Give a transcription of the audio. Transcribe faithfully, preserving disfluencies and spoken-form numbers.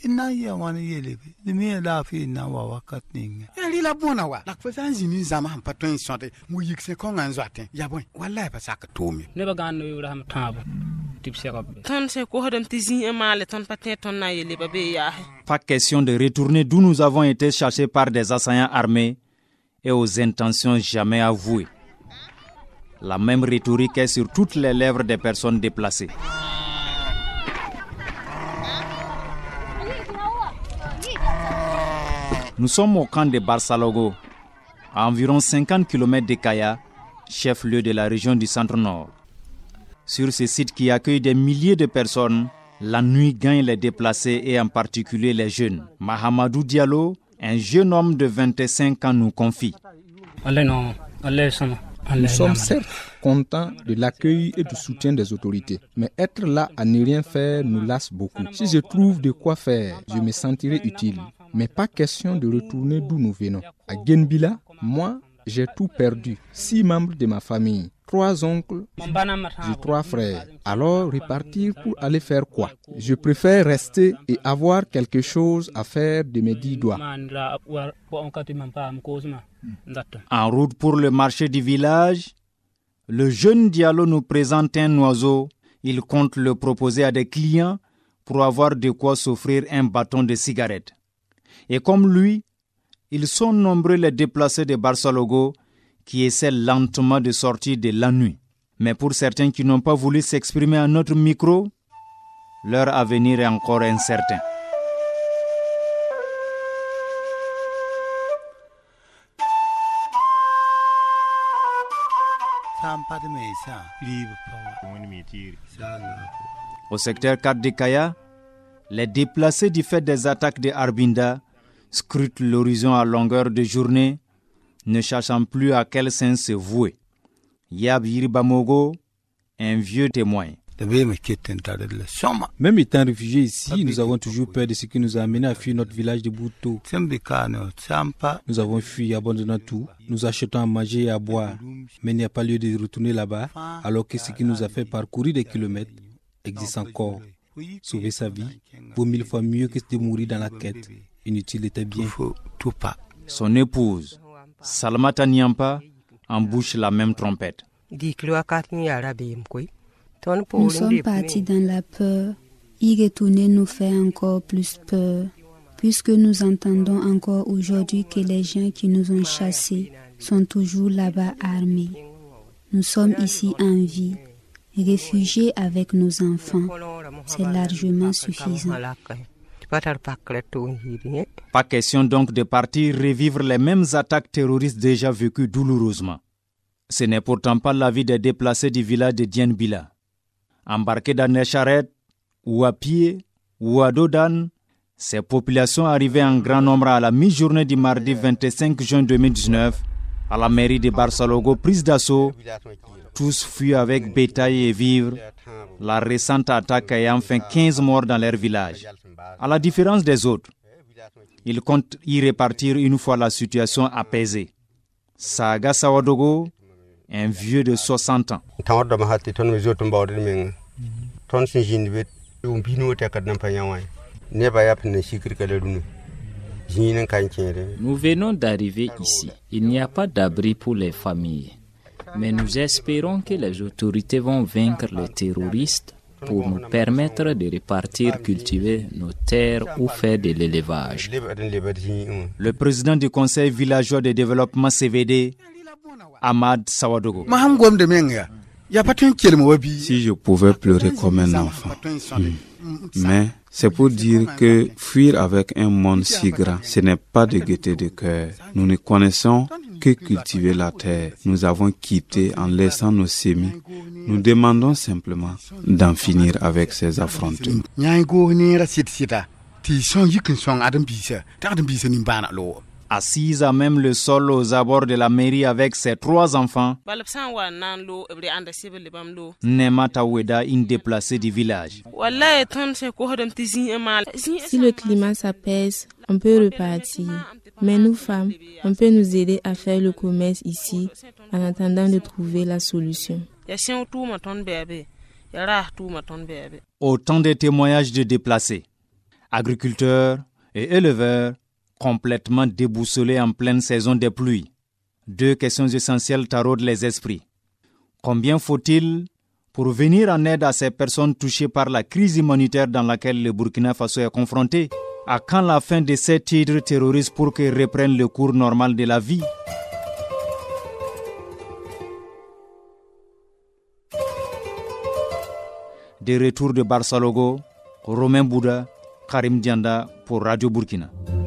ina ya wani yele de me la fi na wa wakat ninga eli la bona wa la fa san zini zama han paton sonte mu yikse ko ngan zoaten ya bon wallahi pa sak tomi ne ba gan no ibrahim tabo tip sekab ton se ko hodam tizin e male ton patin ton na yele ba be ya. Pas question de retourner d'où nous avons été cherchés par des assaillants armés et aux intentions jamais avouées. La même rhétorique est sur toutes les lèvres des personnes déplacées. Nous sommes au camp de Barsalogo, à environ cinquante kilomètres de Kaya, chef-lieu de la région du centre-nord. Sur ce site qui accueille des milliers de personnes, la nuit gagne les déplacés et en particulier les jeunes. Mahamadou Diallo, un jeune homme de vingt-cinq ans, nous confie. Nous sommes certes contents de l'accueil et du soutien des autorités, mais être là à ne rien faire nous lasse beaucoup. Si je trouve de quoi faire, je me sentirai utile. Mais pas question de retourner d'où nous venons. À Genbila, moi, j'ai tout perdu. Six membres de ma famille, trois oncles, j'ai trois frères. Alors repartir pour aller faire quoi? Je préfère rester et avoir quelque chose à faire de mes dix doigts. En route pour le marché du village, le jeune Diallo nous présente un oiseau. Il compte le proposer à des clients pour avoir de quoi s'offrir un bâton de cigarette. Et comme lui, ils sont nombreux les déplacés de Barsalogo qui essaient lentement de sortir de la nuit. Mais pour certains qui n'ont pas voulu s'exprimer à notre micro, leur avenir est encore incertain. Au secteur quatre de Kaya, les déplacés du fait des attaques de Arbinda scrutent l'horizon à longueur de journée, ne cherchant plus à quel sens se vouer. Yab Yiribamogo, un vieux témoin. Même étant réfugiés ici, nous avons toujours peur de ce qui nous a amené à fuir notre village de Bouto. Nous avons fui abandonnant tout, nous achetons à manger et à boire, mais il n'y a pas lieu de retourner là-bas, alors que ce qui nous a fait parcourir des kilomètres existe encore. Sauver sa vie vaut mille fois mieux que de mourir dans la quête. Inutile était bien. Son épouse, Salmata Nyampa, embouche la même trompette. Nous sommes partis dans la peur. Y retourner nous fait encore plus peur, puisque nous entendons encore aujourd'hui que les gens qui nous ont chassés sont toujours là-bas armés. Nous sommes ici en vie, réfugiés avec nos enfants. C'est largement suffisant. Pas question donc de partir revivre les mêmes attaques terroristes déjà vécues douloureusement. Ce n'est pourtant pas l'avis des déplacés du village de Dienbila. Embarqués dans des charrettes, ou à pied, ou à dos d'âne, ces populations arrivaient en grand nombre à la mi-journée du mardi vingt-cinq juin deux mille dix-neuf à la mairie de Barsalogo, prise d'assaut. Tous fuient avec bétail et vivres, la récente attaque ayant fait quinze morts dans leur village. À la différence des autres, ils comptent y repartir une fois la situation apaisée. Saga Sawadogo, un vieux de soixante ans. Nous venons d'arriver ici. Il n'y a pas d'abri pour les familles. Mais nous espérons que les autorités vont vaincre les terroristes pour nous permettre de repartir cultiver nos terres ou faire de l'élevage. Le président du conseil villageois de développement C V D, Ahmad Sawadogo. Si je pouvais pleurer comme un enfant, hmm. mais c'est pour dire que fuir avec un monde si grand, ce n'est pas de gaieté de cœur. Nous ne connaissons que cultiver la terre. Nous avons quitté en laissant nos semis. Nous demandons simplement d'en finir avec ces affrontements. Assise à même le sol aux abords de la mairie avec ses trois enfants, Nema Taweda, une déplacée du village. Si le climat s'apaise, on peut repartir. Mais nous femmes, on peut nous aider à faire le commerce ici en attendant de trouver la solution. Autant de témoignages de déplacés. agriculteurs et éleveurs complètement déboussolés en pleine saison des pluies. Deux questions essentielles taraudent les esprits. Combien faut-il pour venir en aide à ces personnes touchées par la crise humanitaire dans laquelle le Burkina Faso est confronté? À quand la fin de ces titres terroristes pour qu'ils reprennent le cours normal de la vie? De retour de Barsalogo, Romain Bouda, Karim Dianda pour Radio Burkina.